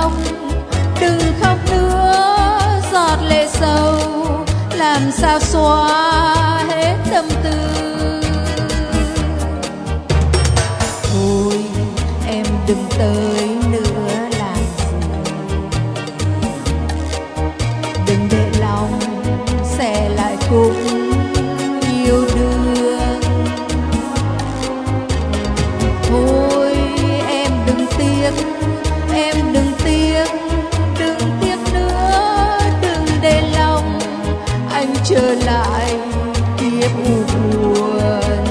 lòng. Đừng khóc nữa giọt lệ sầu, làm sao xóa hết tâm tư. Thôi em đừng tới nữa làm gì, đừng để lòng sẽ lại khúc yêu đương. Thôi em đừng tiếc, em đừng tiếc, đừng tiếc nữa, đừng để lòng anh trở lại kiếp u buồn.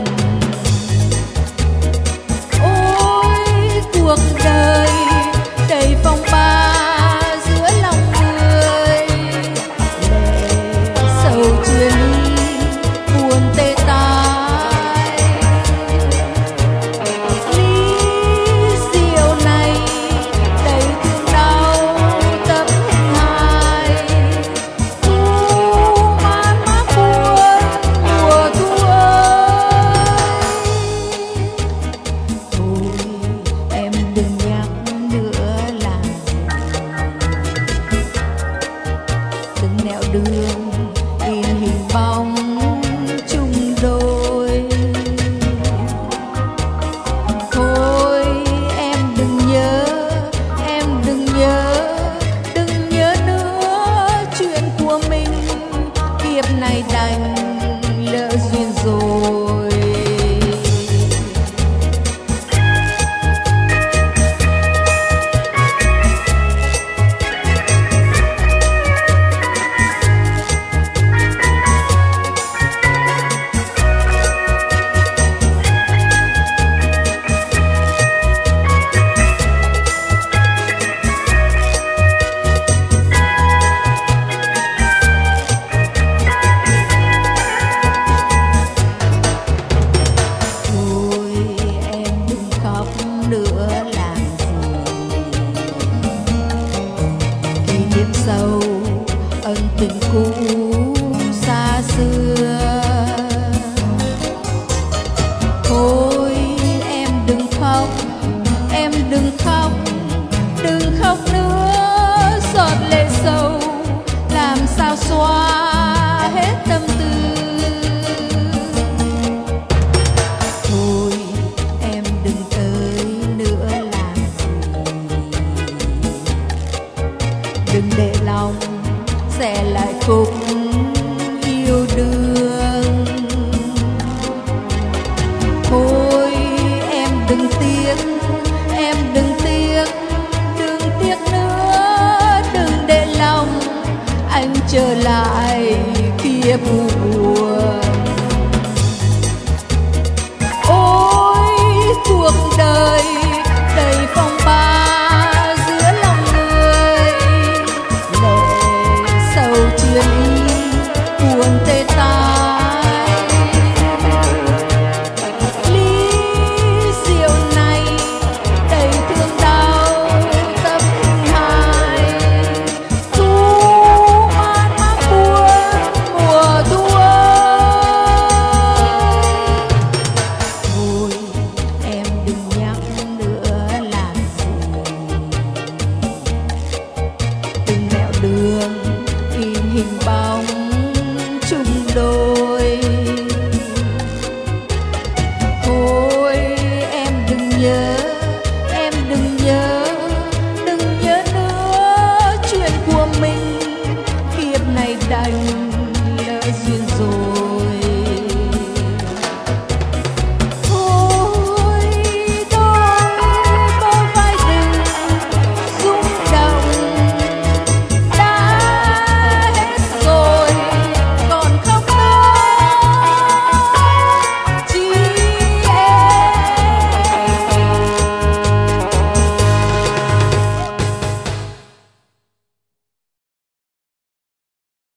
Ôi cuộc đời đầy phong ba giữa lòng người, lệ sầu chia ly buồn tê tái. Ly rượu này đầy thương đau tấm hình hài, thu man mác buồn mùa thu ơi. Thôi em đừng nhắc nữa làm gì, đừng nẻo đường in hình bóng chung đôi. Thôi em đừng nhớ, em đừng nhớ, đừng nhớ nữa chuyện của mình, kiếp này đành lỡ duyên rồi. Thôi em đừng khóc nữa làm gì, kỷ niệm sâu ân tình cũ xa xưa. Thôi em đừng khóc, em đừng khóc, đừng khóc nữa giọt lệ sầu, làm sao xóa hết tâm tư. Thôi em đừng tới nữa làm gì, đừng để lòng sẽ lại khúc